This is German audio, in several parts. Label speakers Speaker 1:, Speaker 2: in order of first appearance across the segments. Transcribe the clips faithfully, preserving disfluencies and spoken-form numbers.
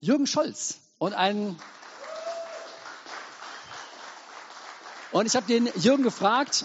Speaker 1: Jürgen Scholz. Und ein und ich habe den Jürgen gefragt,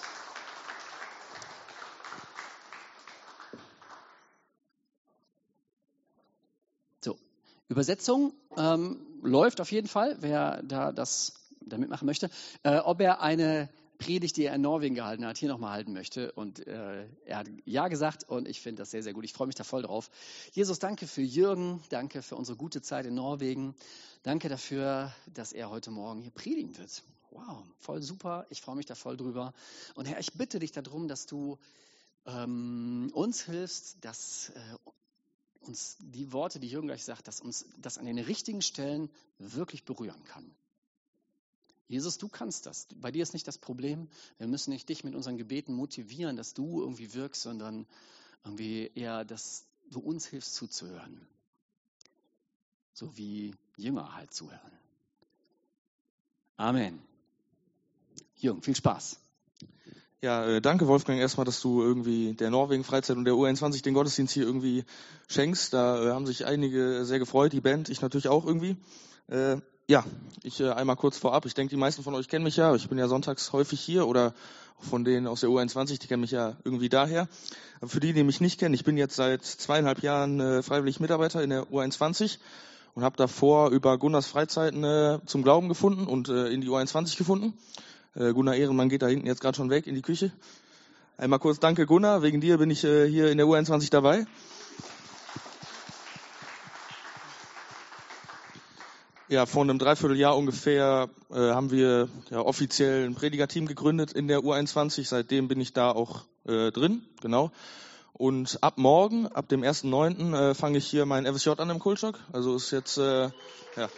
Speaker 1: so, Übersetzung ähm, läuft auf jeden Fall, wer da das da mitmachen möchte, äh, ob er eine Predigt, die er in Norwegen gehalten hat, hier nochmal halten möchte. Und äh, er hat ja gesagt und ich finde das sehr, sehr gut. Ich freue mich da voll drauf. Jesus, danke für Jürgen, danke für unsere gute Zeit in Norwegen. Danke dafür, dass er heute Morgen hier predigen wird. Wow, voll super. Ich freue mich da voll drüber. Und Herr, ich bitte dich darum, dass du ähm, uns hilfst, dass äh, uns die Worte, die Jürgen gleich sagt, dass uns das an den richtigen Stellen wirklich berühren kann. Jesus, du kannst das. Bei dir ist nicht das Problem. Wir müssen nicht dich mit unseren Gebeten motivieren, dass du irgendwie wirkst, sondern irgendwie eher, dass du uns hilfst zuzuhören. So wie Jünger halt zuhören. Amen. Jürgen, viel Spaß.
Speaker 2: Ja, äh, danke Wolfgang erstmal, dass du irgendwie der Norwegen-Freizeit und der U einundzwanzig den Gottesdienst hier irgendwie schenkst. Da äh, haben sich einige sehr gefreut, die Band, ich natürlich auch irgendwie. Äh, ja, ich äh, einmal kurz vorab. Ich denke, die meisten von euch kennen mich ja. Ich bin ja sonntags häufig hier oder von denen aus der U einundzwanzig, die kennen mich ja irgendwie daher. Aber für die, die mich nicht kennen, ich bin jetzt seit zweieinhalb Jahren äh, freiwillig Mitarbeiter in der U einundzwanzig und habe davor über Gunnars Freizeiten äh, zum Glauben gefunden und äh, in die U einundzwanzig gefunden. Äh, Gunnar Ehrenmann geht da hinten jetzt gerade schon weg in die Küche. Einmal kurz danke Gunnar, wegen dir bin ich äh, hier in der U einundzwanzig dabei. Ja, vor einem Dreivierteljahr ungefähr äh, haben wir ja offiziell ein Predigerteam gegründet in der U einundzwanzig. Seitdem bin ich da auch äh, drin, genau. Und ab morgen, ab dem ersten neunten Äh, fange ich hier mein F S J an im Kultschock. Also ist jetzt, äh, ja.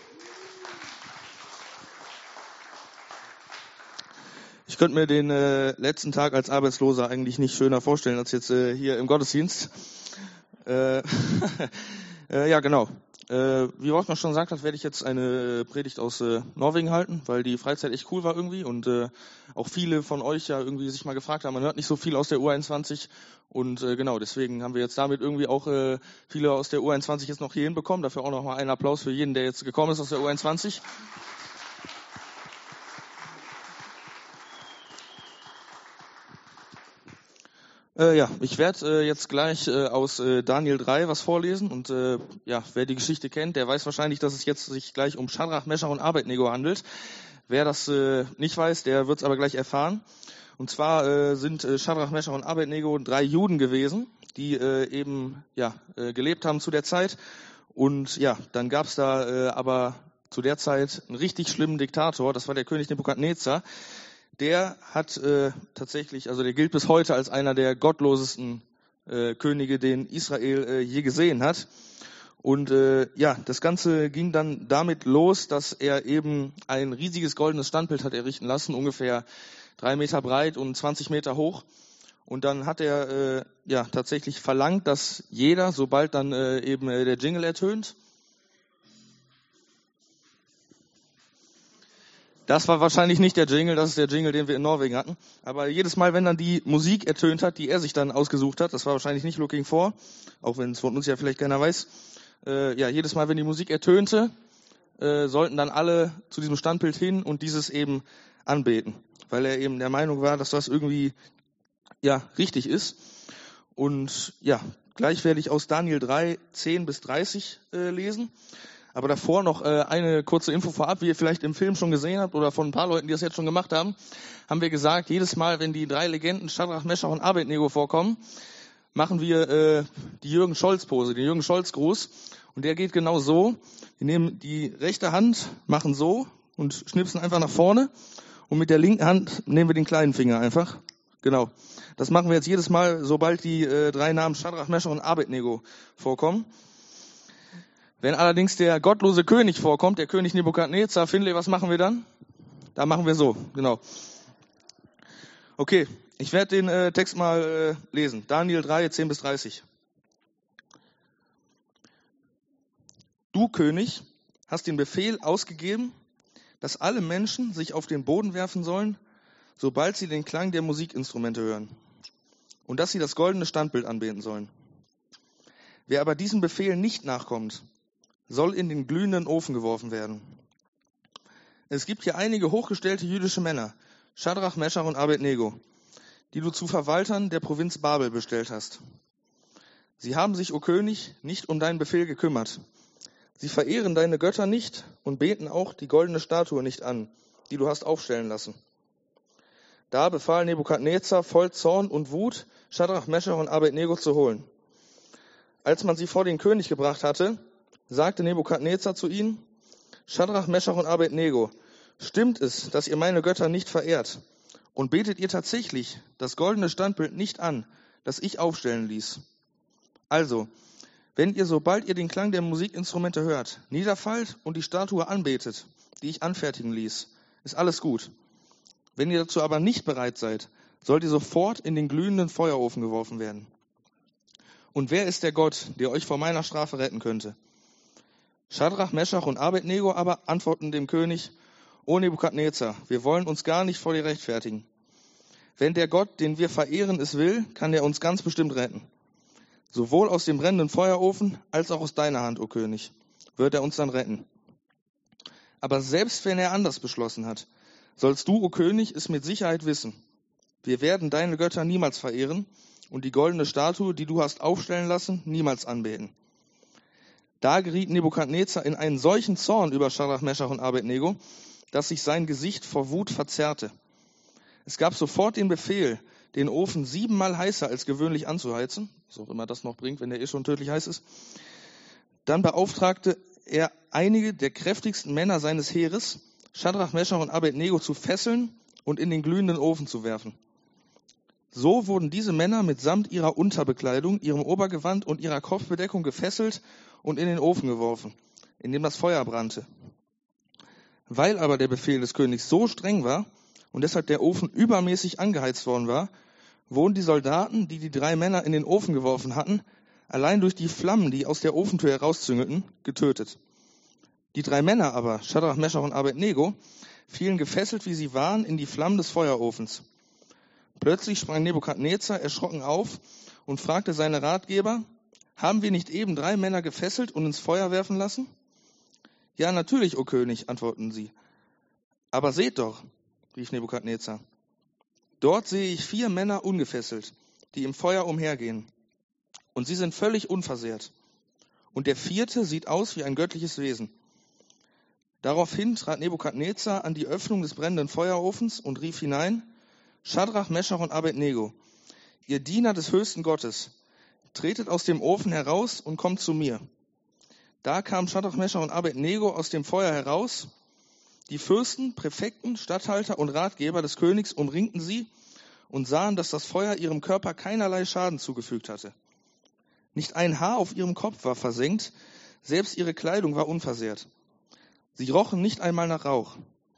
Speaker 2: Ich könnte mir den äh, letzten Tag als Arbeitsloser eigentlich nicht schöner vorstellen als jetzt äh, hier im Gottesdienst. Äh, äh, ja, genau. Äh, wie Wolfgang schon gesagt hat, werde ich jetzt eine Predigt aus äh, Norwegen halten, weil die Freizeit echt cool war irgendwie und äh, auch viele von euch ja irgendwie sich mal gefragt haben, man hört nicht so viel aus der U einundzwanzig und äh, genau, deswegen haben wir jetzt damit irgendwie auch äh, viele aus der U einundzwanzig jetzt noch hier hinbekommen. Dafür auch nochmal einen Applaus für jeden, der jetzt gekommen ist aus der U einundzwanzig. Äh, ja, ich werde äh, jetzt gleich äh, aus äh, Daniel drei was vorlesen und äh, ja, wer die Geschichte kennt, der weiß wahrscheinlich, dass es jetzt sich gleich um Schadrach, Meschach und Abednego handelt. Wer das äh, nicht weiß, der wird es aber gleich erfahren. Und zwar äh, sind äh, Schadrach, Meschach und Abednego drei Juden gewesen, die äh, eben ja äh, gelebt haben zu der Zeit. Und ja, dann gab es da äh, aber zu der Zeit einen richtig schlimmen Diktator, das war der König Nebukadnezar. Der hat äh, tatsächlich, also der gilt bis heute als einer der gottlosesten äh, Könige, den Israel äh, je gesehen hat. Und äh, ja, das Ganze ging dann damit los, dass er eben ein riesiges goldenes Standbild hat errichten lassen, ungefähr drei Meter breit und zwanzig Meter hoch. Und dann hat er äh, ja tatsächlich verlangt, dass jeder, sobald dann äh, eben äh, der Jingle ertönt, das war wahrscheinlich nicht der Jingle, das ist der Jingle, den wir in Norwegen hatten. Aber jedes Mal, wenn dann die Musik ertönt hat, die er sich dann ausgesucht hat, das war wahrscheinlich nicht Looking For, auch wenn es von uns ja vielleicht keiner weiß, äh, ja, jedes Mal, wenn die Musik ertönte, äh, sollten dann alle zu diesem Standbild hin und dieses eben anbeten, weil er eben der Meinung war, dass das irgendwie ja richtig ist. Und ja, gleich werde ich aus Daniel drei, zehn bis dreißig äh, lesen. Aber davor noch äh, eine kurze Info vorab, wie ihr vielleicht im Film schon gesehen habt oder von ein paar Leuten, die das jetzt schon gemacht haben, haben wir gesagt, jedes Mal, wenn die drei Legenden Schadrach, Meschach und Abednego vorkommen, machen wir äh, die Jürgen Scholz-Pose, den Jürgen Scholz-Gruß. Und der geht genau so. Wir nehmen die rechte Hand, machen so und schnipsen einfach nach vorne. Und mit der linken Hand nehmen wir den kleinen Finger einfach. Genau. Das machen wir jetzt jedes Mal, sobald die äh, drei Namen Schadrach, Meschach und Abednego vorkommen. Wenn allerdings der gottlose König vorkommt, der König Nebukadnezar, Finlay, was machen wir dann? Da machen wir so, genau. Okay, ich werde den äh, Text mal äh, lesen. Daniel drei, zehn bis dreißig. Du, König, hast den Befehl ausgegeben, dass alle Menschen sich auf den Boden werfen sollen, sobald sie den Klang der Musikinstrumente hören. Und dass sie das goldene Standbild anbeten sollen. Wer aber diesem Befehl nicht nachkommt, soll in den glühenden Ofen geworfen werden. Es gibt hier einige hochgestellte jüdische Männer, Schadrach, Meschach und Abednego, die du zu Verwaltern der Provinz Babel bestellt hast. Sie haben sich, o König, nicht um deinen Befehl gekümmert. Sie verehren deine Götter nicht und beten auch die goldene Statue nicht an, die du hast aufstellen lassen. Da befahl Nebukadnezar voll Zorn und Wut, Schadrach, Meschach und Abednego zu holen. Als man sie vor den König gebracht hatte, sagte Nebukadnezar zu ihnen: Schadrach, Meschach und Abednego, stimmt es, dass ihr meine Götter nicht verehrt? Und betet ihr tatsächlich das goldene Standbild nicht an, das ich aufstellen ließ? Also, wenn ihr, sobald ihr den Klang der Musikinstrumente hört, niederfallt und die Statue anbetet, die ich anfertigen ließ, ist alles gut. Wenn ihr dazu aber nicht bereit seid, sollt ihr sofort in den glühenden Feuerofen geworfen werden. Und wer ist der Gott, der euch vor meiner Strafe retten könnte? Schadrach, Meschach und Abednego aber antworten dem König: O Nebukadnezar, wir wollen uns gar nicht vor dir rechtfertigen. Wenn der Gott, den wir verehren, es will, kann er uns ganz bestimmt retten. Sowohl aus dem brennenden Feuerofen als auch aus deiner Hand, o König, wird er uns dann retten. Aber selbst wenn er anders beschlossen hat, sollst du, o König, es mit Sicherheit wissen. Wir werden deine Götter niemals verehren und die goldene Statue, die du hast aufstellen lassen, niemals anbeten. Da geriet Nebukadnezar in einen solchen Zorn über Schadrach, Meschach und Abednego, dass sich sein Gesicht vor Wut verzerrte. Es gab sofort den Befehl, den Ofen siebenmal heißer als gewöhnlich anzuheizen, was auch immer das noch bringt, wenn der eh schon tödlich heiß ist. Dann beauftragte er einige der kräftigsten Männer seines Heeres, Schadrach, Meschach und Abednego zu fesseln und in den glühenden Ofen zu werfen. So wurden diese Männer mitsamt ihrer Unterbekleidung, ihrem Obergewand und ihrer Kopfbedeckung gefesselt und in den Ofen geworfen, in dem das Feuer brannte. Weil aber der Befehl des Königs so streng war und deshalb der Ofen übermäßig angeheizt worden war, wurden die Soldaten, die die drei Männer in den Ofen geworfen hatten, allein durch die Flammen, die aus der Ofentür herauszüngelten, getötet. Die drei Männer aber, Schadrach, Meschach und Abednego, fielen gefesselt, wie sie waren, in die Flammen des Feuerofens. Plötzlich sprang Nebukadnezar erschrocken auf und fragte seine Ratgeber: Haben wir nicht eben drei Männer gefesselt und ins Feuer werfen lassen? Ja, natürlich, o König, antworteten sie. Aber seht doch, rief Nebukadnezar, dort sehe ich vier Männer ungefesselt, die im Feuer umhergehen. Und sie sind völlig unversehrt. Und der vierte sieht aus wie ein göttliches Wesen. Daraufhin trat Nebukadnezar an die Öffnung des brennenden Feuerofens und rief hinein: Schadrach, Meschach und Abednego, ihr Diener des höchsten Gottes, tretet aus dem Ofen heraus und kommt zu mir. Da kamen Schadrach, Meschach und Abednego aus dem Feuer heraus. Die Fürsten, Präfekten, Statthalter und Ratgeber des Königs umringten sie und sahen, dass das Feuer ihrem Körper keinerlei Schaden zugefügt hatte. Nicht ein Haar auf ihrem Kopf war versenkt, selbst ihre Kleidung war unversehrt. Sie rochen nicht einmal nach Rauch.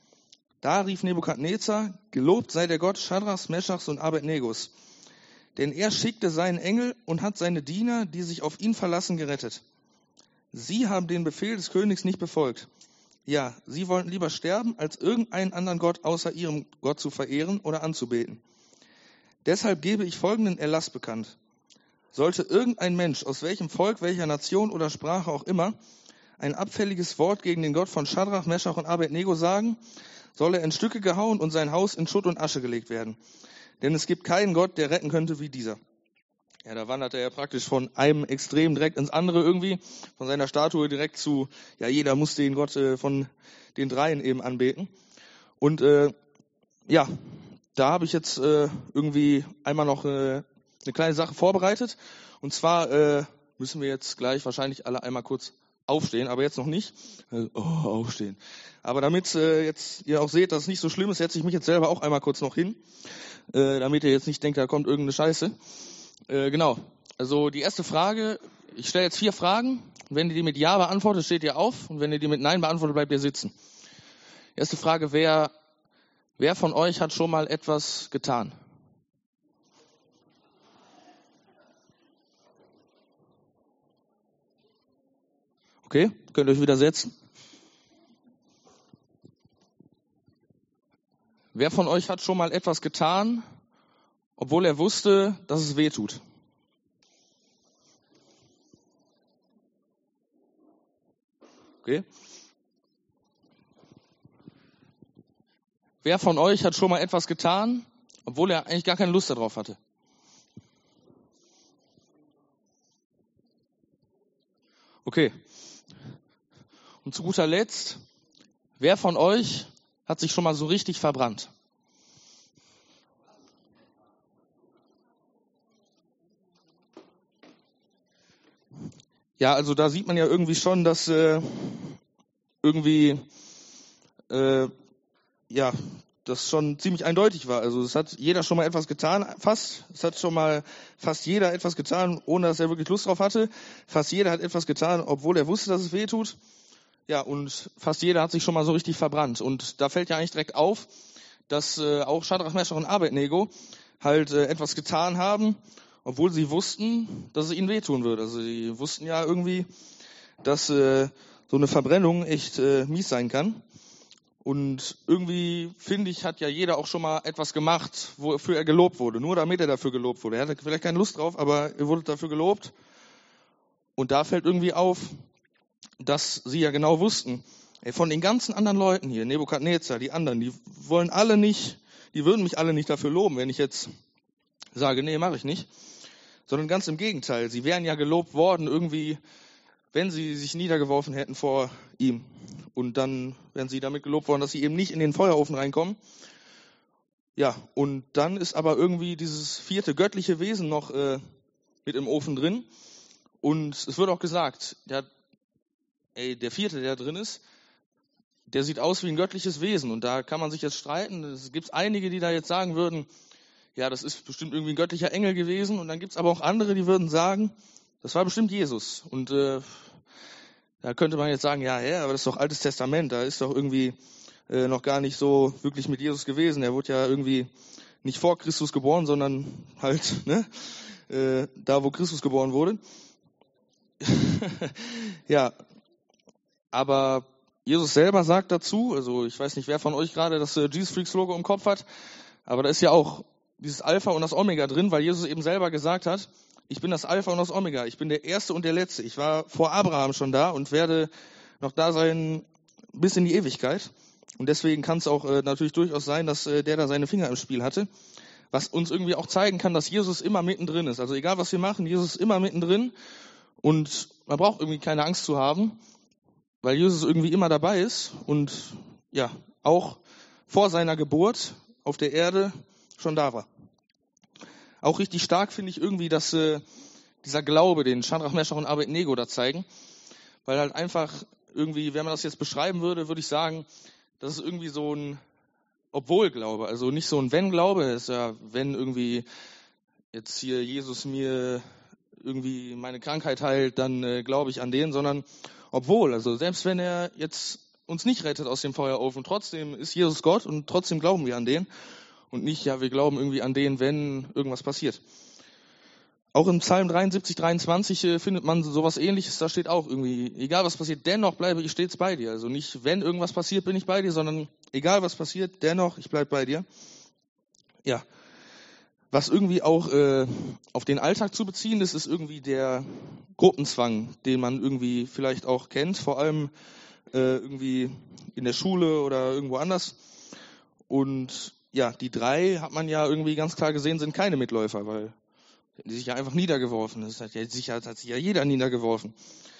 Speaker 2: Da rief Nebukadnezar: Gelobt sei der Gott Schadrachs, Meschachs und Abednegos. Denn er schickte seinen Engel und hat seine Diener, die sich auf ihn verlassen, gerettet. Sie haben den Befehl des Königs nicht befolgt. Ja, sie wollten lieber sterben, als irgendeinen anderen Gott außer ihrem Gott zu verehren oder anzubeten. Deshalb gebe ich folgenden Erlass bekannt. Sollte irgendein Mensch, aus welchem Volk, welcher Nation oder Sprache auch immer, ein abfälliges Wort gegen den Gott von Schadrach, Meschach und Abednego sagen, soll er in Stücke gehauen und sein Haus in Schutt und Asche gelegt werden. Denn es gibt keinen Gott, der retten könnte wie dieser. Ja, da wandert er ja praktisch von einem Extrem direkt ins andere irgendwie, von seiner Statue direkt zu, ja, jeder muss den Gott äh, von den Dreien eben anbeten. Und äh, ja, da habe ich jetzt äh, irgendwie einmal noch äh, eine kleine Sache vorbereitet. Und zwar äh, müssen wir jetzt gleich wahrscheinlich alle einmal kurz aufstehen, aber jetzt noch nicht. Äh, oh, aufstehen. Aber damit äh, jetzt ihr auch seht, dass es nicht so schlimm ist, setze ich mich jetzt selber auch einmal kurz noch hin, äh, damit ihr jetzt nicht denkt, da kommt irgendeine Scheiße. Äh, genau. Also die erste Frage, ich stelle jetzt vier Fragen. Wenn ihr die mit Ja beantwortet, steht ihr auf. Und wenn ihr die mit Nein beantwortet, bleibt ihr sitzen. Erste Frage, wer, wer von euch hat schon mal etwas getan? Okay, könnt ihr euch wieder setzen. Wer von euch hat schon mal etwas getan, obwohl er wusste, dass es weh tut? Okay? Wer von euch hat schon mal etwas getan, obwohl er eigentlich gar keine Lust darauf hatte? Okay. Und zu guter Letzt, wer von euch hat sich schon mal so richtig verbrannt? Ja, also da sieht man ja irgendwie schon, dass äh, irgendwie äh, ja, das schon ziemlich eindeutig war. Also es hat jeder schon mal etwas getan, fast. Es hat schon mal fast jeder etwas getan, ohne dass er wirklich Lust drauf hatte. Fast jeder hat etwas getan, obwohl er wusste, dass es weh tut. Ja, und fast jeder hat sich schon mal so richtig verbrannt. Und da fällt ja eigentlich direkt auf, dass äh, auch Schadrach, Meschach und Abednego halt äh, etwas getan haben, obwohl sie wussten, dass es ihnen wehtun würde. Also sie wussten ja irgendwie, dass äh, so eine Verbrennung echt äh, mies sein kann. Und irgendwie, finde ich, hat ja jeder auch schon mal etwas gemacht, wofür er gelobt wurde. Nur damit er dafür gelobt wurde. Er hatte vielleicht keine Lust drauf, aber er wurde dafür gelobt. Und da fällt irgendwie auf, dass sie ja genau wussten, ey, von den ganzen anderen Leuten hier, Nebukadnezar, die anderen, die wollen alle nicht, die würden mich alle nicht dafür loben, wenn ich jetzt sage, nee, mache ich nicht. Sondern ganz im Gegenteil. Sie wären ja gelobt worden irgendwie, wenn sie sich niedergeworfen hätten vor ihm. Und dann wären sie damit gelobt worden, dass sie eben nicht in den Feuerofen reinkommen. Ja, und dann ist aber irgendwie dieses vierte göttliche Wesen noch äh, mit im Ofen drin. Und es wird auch gesagt, der, ey, der vierte, der drin ist, der sieht aus wie ein göttliches Wesen. Und da kann man sich jetzt streiten. Es gibt einige, die da jetzt sagen würden, ja, das ist bestimmt irgendwie ein göttlicher Engel gewesen. Und dann gibt es aber auch andere, die würden sagen, das war bestimmt Jesus. Und äh, da könnte man jetzt sagen, ja, ja, aber das ist doch Altes Testament. Da ist doch irgendwie äh, noch gar nicht so wirklich mit Jesus gewesen. Er wurde ja irgendwie nicht vor Christus geboren, sondern halt ne, äh, da, wo Christus geboren wurde. Ja, aber Jesus selber sagt dazu, also ich weiß nicht, wer von euch gerade das äh, Jesus Freaks Logo im Kopf hat, aber da ist ja auch dieses Alpha und das Omega drin, weil Jesus eben selber gesagt hat, ich bin das Alpha und das Omega, ich bin der Erste und der Letzte. Ich war vor Abraham schon da und werde noch da sein bis in die Ewigkeit. Und deswegen kann es auch äh, natürlich durchaus sein, dass äh, der da seine Finger im Spiel hatte. Was uns irgendwie auch zeigen kann, dass Jesus immer mittendrin ist. Also egal, was wir machen, Jesus ist immer mittendrin. Und man braucht irgendwie keine Angst zu haben, weil Jesus irgendwie immer dabei ist. Und ja, auch vor seiner Geburt auf der Erde schon da war. Auch richtig stark finde ich irgendwie, dass äh, dieser Glaube, den Schadrach, Meschach und Abednego da zeigen, weil halt einfach irgendwie, wenn man das jetzt beschreiben würde, würde ich sagen, das ist irgendwie so ein Obwohl-Glaube, also nicht so ein Wenn-Glaube, ist ja, wenn irgendwie jetzt hier Jesus mir irgendwie meine Krankheit heilt, dann äh, glaube ich an den, sondern obwohl, also selbst wenn er jetzt uns nicht rettet aus dem Feuerofen, trotzdem ist Jesus Gott und trotzdem glauben wir an den. Und nicht, ja, wir glauben irgendwie an den, wenn irgendwas passiert. Auch im Psalm dreiundsiebzig, dreiundzwanzig äh, findet man sowas Ähnliches. Da steht auch irgendwie, egal was passiert, dennoch bleibe ich stets bei dir. Also nicht, wenn irgendwas passiert, bin ich bei dir, sondern egal was passiert, dennoch, ich bleibe bei dir. Ja, was irgendwie auch äh, auf den Alltag zu beziehen ist, ist irgendwie der Gruppenzwang, den man irgendwie vielleicht auch kennt, vor allem äh, irgendwie in der Schule oder irgendwo anders. Und ja, die drei hat man ja irgendwie ganz klar gesehen, sind keine Mitläufer, weil die sich ja einfach niedergeworfen. Das hat ja sicher hat sich ja jeder niedergeworfen.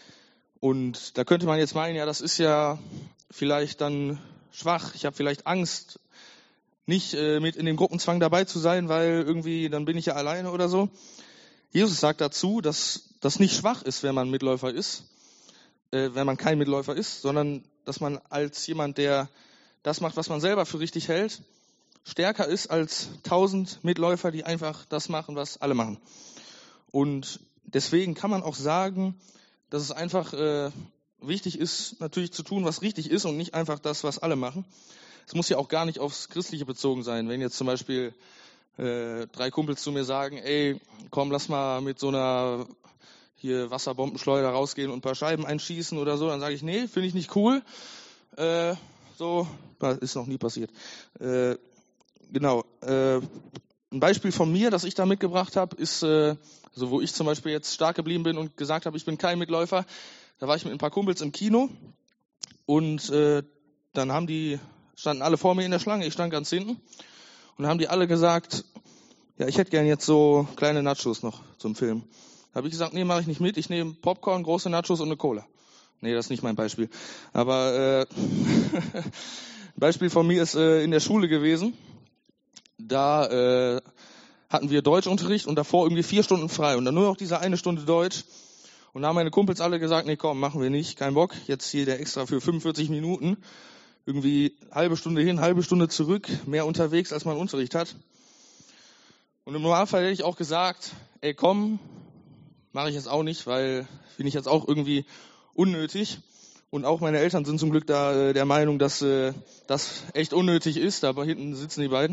Speaker 2: Und da könnte man jetzt meinen, ja, das ist ja vielleicht dann schwach. Ich habe vielleicht Angst, nicht äh, mit in dem Gruppenzwang dabei zu sein, weil irgendwie dann bin ich ja alleine oder so. Jesus sagt dazu, dass das nicht schwach ist, wenn man Mitläufer ist, äh, wenn man kein Mitläufer ist, sondern dass man als jemand, der das macht, was man selber für richtig hält, stärker ist als tausend Mitläufer, die einfach das machen, was alle machen. Und deswegen kann man auch sagen, dass es einfach äh, wichtig ist, natürlich zu tun, was richtig ist und nicht einfach das, was alle machen. Es muss ja auch gar nicht aufs Christliche bezogen sein. Wenn jetzt zum Beispiel äh, drei Kumpels zu mir sagen, ey, komm, lass mal mit so einer hier Wasserbombenschleuder rausgehen und ein paar Scheiben einschießen oder so, dann sage ich, nee, finde ich nicht cool. Äh, so, ist noch nie passiert. Äh, Genau. Äh, ein Beispiel von mir, das ich da mitgebracht habe, ist, äh, also wo ich zum Beispiel jetzt stark geblieben bin und gesagt habe, ich bin kein Mitläufer. Da war ich mit ein paar Kumpels im Kino Und äh, dann haben die, standen alle vor mir in der Schlange, ich stand ganz hinten. Und dann haben die alle gesagt, ja, ich hätte gern jetzt so kleine Nachos noch zum Film. Da habe ich gesagt, nee, mache ich nicht mit, ich nehme Popcorn, große Nachos und eine Cola. Nee, das ist nicht mein Beispiel. Aber äh, ein Beispiel von mir ist äh, in der Schule gewesen. Da äh, hatten wir Deutschunterricht und davor irgendwie vier Stunden frei. Und dann nur noch diese eine Stunde Deutsch. Und da haben meine Kumpels alle gesagt, nee, komm, machen wir nicht, kein Bock. Jetzt hier der extra für fünfundvierzig Minuten. Irgendwie halbe Stunde hin, halbe Stunde zurück. Mehr unterwegs, als man Unterricht hat. Und im Normalfall hätte ich auch gesagt, ey, komm, mache ich jetzt auch nicht, weil finde ich jetzt auch irgendwie unnötig. Und auch meine Eltern sind zum Glück da äh, der Meinung, dass äh, das echt unnötig ist. Aber hinten sitzen die beiden.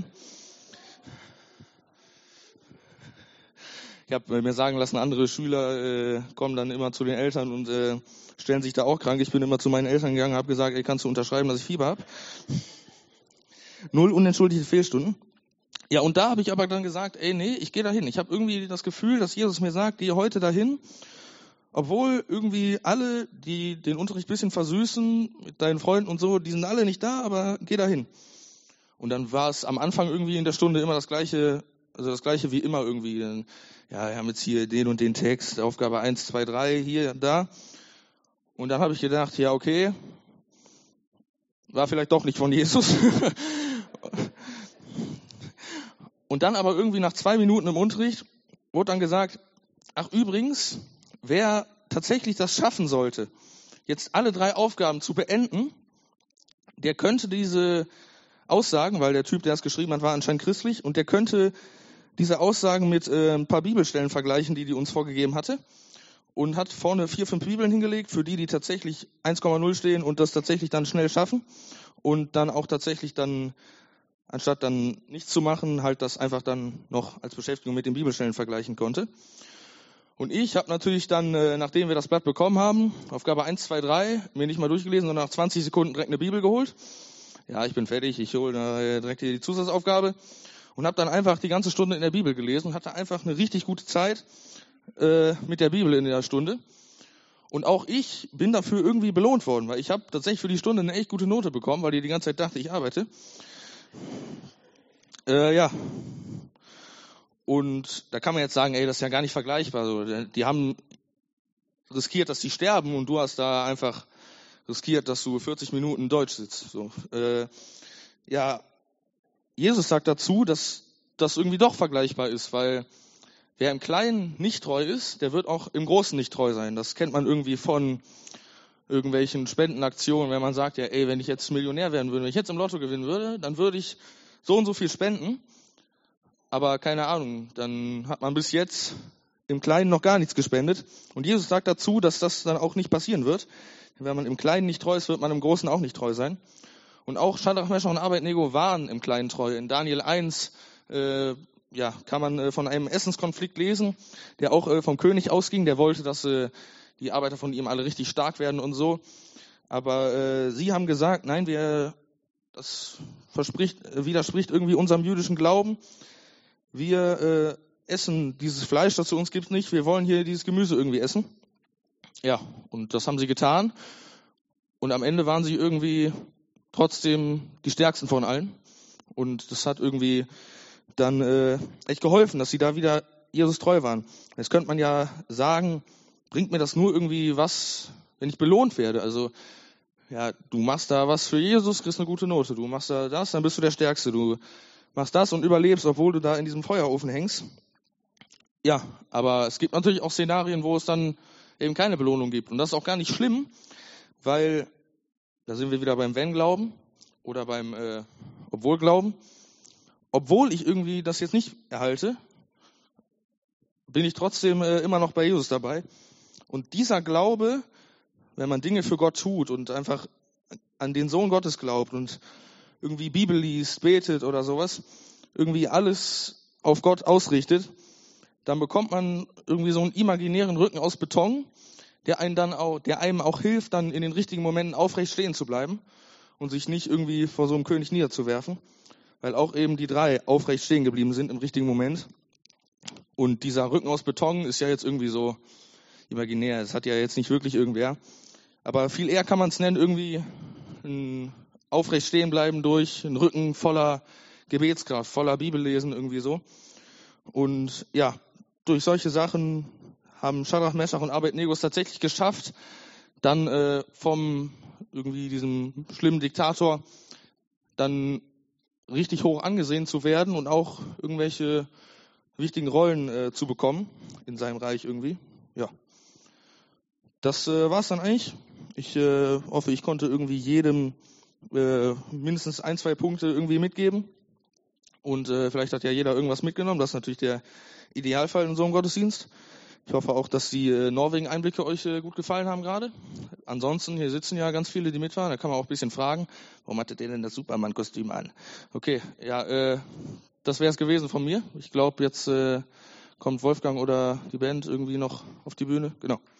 Speaker 2: Ich habe mir sagen lassen, andere Schüler äh, kommen dann immer zu den Eltern und äh, stellen sich da auch krank. Ich bin immer zu meinen Eltern gegangen, habe gesagt, ey, kannst du unterschreiben, dass ich Fieber habe? Null unentschuldigte Fehlstunden. Ja, und da habe ich aber dann gesagt, ey, nee, ich gehe dahin. Ich habe irgendwie das Gefühl, dass Jesus mir sagt, geh heute dahin. Obwohl irgendwie alle, die den Unterricht ein bisschen versüßen, mit deinen Freunden und so, die sind alle nicht da, aber geh dahin. Und dann war es am Anfang irgendwie in der Stunde immer das Gleiche, also das Gleiche wie immer irgendwie. Dann, ja, wir haben jetzt hier den und den Text, Aufgabe eins, zwei, drei, hier, da. Und dann habe ich gedacht, ja, okay, war vielleicht doch nicht von Jesus. Und dann aber irgendwie nach zwei Minuten im Unterricht wurde dann gesagt, ach übrigens, wer tatsächlich das schaffen sollte, jetzt alle drei Aufgaben zu beenden, der könnte diese Aussagen, weil der Typ, der es geschrieben hat, war anscheinend christlich, und der könnte diese Aussagen mit äh, ein paar Bibelstellen vergleichen, die die uns vorgegeben hatte, und hat vorne vier, fünf Bibeln hingelegt, für die, die tatsächlich eins Komma null stehen und das tatsächlich dann schnell schaffen und dann auch tatsächlich dann, anstatt dann nichts zu machen, halt das einfach dann noch als Beschäftigung mit den Bibelstellen vergleichen konnte. Und ich habe natürlich dann, äh, nachdem wir das Blatt bekommen haben, Aufgabe eins, zwei, drei, mir nicht mal durchgelesen, sondern nach zwanzig Sekunden direkt eine Bibel geholt. Ja, ich bin fertig, ich hole äh, direkt hier die Zusatzaufgabe und habe dann einfach die ganze Stunde in der Bibel gelesen, hatte einfach eine richtig gute Zeit äh, mit der Bibel in der Stunde. Und auch ich bin dafür irgendwie belohnt worden, weil ich habe tatsächlich für die Stunde eine echt gute Note bekommen, weil die die ganze Zeit dachte, ich arbeite. Äh, ja. Und da kann man jetzt sagen, ey, das ist ja gar nicht vergleichbar. So, die haben riskiert, dass die sterben, und du hast da einfach riskiert, dass du vierzig Minuten Deutsch sitzt. So, äh, ja, Jesus sagt dazu, dass das irgendwie doch vergleichbar ist, weil wer im Kleinen nicht treu ist, der wird auch im Großen nicht treu sein. Das kennt man irgendwie von irgendwelchen Spendenaktionen, wenn man sagt, ja, ey, wenn ich jetzt Millionär werden würde, wenn ich jetzt im Lotto gewinnen würde, dann würde ich so und so viel spenden. Aber keine Ahnung, dann hat man bis jetzt im Kleinen noch gar nichts gespendet. Und Jesus sagt dazu, dass das dann auch nicht passieren wird. Wenn man im Kleinen nicht treu ist, wird man im Großen auch nicht treu sein. Und auch Shadrach, Meshach und Abednego waren im Kleinen treu. In Daniel eins äh, ja, kann man äh, von einem Essenskonflikt lesen, der auch äh, vom König ausging. Der wollte, dass äh, die Arbeiter von ihm alle richtig stark werden und so. Aber äh, sie haben gesagt, nein, wir, das verspricht, äh, widerspricht irgendwie unserem jüdischen Glauben. Wir äh, essen dieses Fleisch, das du uns gibst, nicht. Wir wollen hier dieses Gemüse irgendwie essen. Ja, und das haben sie getan. Und am Ende waren sie irgendwie trotzdem die Stärksten von allen. Und das hat irgendwie dann äh, echt geholfen, dass sie da wieder Jesus treu waren. Jetzt könnte man ja sagen, bringt mir das nur irgendwie was, wenn ich belohnt werde? Also, ja, du machst da was für Jesus, kriegst eine gute Note. Du machst da das, dann bist du der Stärkste. Du machst das und überlebst, obwohl du da in diesem Feuerofen hängst. Ja, aber es gibt natürlich auch Szenarien, wo es dann eben keine Belohnung gibt. Und das ist auch gar nicht schlimm, weil da sind wir wieder beim Wenn-Glauben oder beim äh, Obwohl-Glauben. Obwohl ich irgendwie das jetzt nicht erhalte, bin ich trotzdem äh, immer noch bei Jesus dabei. Und dieser Glaube, wenn man Dinge für Gott tut und einfach an den Sohn Gottes glaubt und irgendwie Bibel liest, betet oder sowas, irgendwie alles auf Gott ausrichtet, dann bekommt man irgendwie so einen imaginären Rücken aus Beton, der einen dann auch, der einem auch hilft, dann in den richtigen Momenten aufrecht stehen zu bleiben und sich nicht irgendwie vor so einem König niederzuwerfen, weil auch eben die drei aufrecht stehen geblieben sind im richtigen Moment. Und dieser Rücken aus Beton ist ja jetzt irgendwie so imaginär, das hat ja jetzt nicht wirklich irgendwer. Aber viel eher kann man es nennen, irgendwie ein aufrecht stehen bleiben durch, einen Rücken voller Gebetskraft, voller Bibellesen, irgendwie so. Und ja, durch solche Sachen haben Schadrach, Meschach und Abednego es tatsächlich geschafft, dann äh, vom irgendwie diesem schlimmen Diktator dann richtig hoch angesehen zu werden und auch irgendwelche wichtigen Rollen äh, zu bekommen in seinem Reich irgendwie. Ja, das äh, war's dann eigentlich. Ich äh, hoffe, ich konnte irgendwie jedem äh, mindestens ein, zwei Punkte irgendwie mitgeben. Und äh, vielleicht hat ja jeder irgendwas mitgenommen. Das ist natürlich der Idealfall in so einem Gottesdienst. Ich hoffe auch, dass die äh, Norwegen-Einblicke euch äh, gut gefallen haben gerade. Ansonsten, hier sitzen ja ganz viele, die mitfahren. Da kann man auch ein bisschen fragen, warum hattet ihr denn das Superman-Kostüm an? Okay, ja, äh, das wäre es gewesen von mir. Ich glaube, jetzt äh, kommt Wolfgang oder die Band irgendwie noch auf die Bühne. Genau.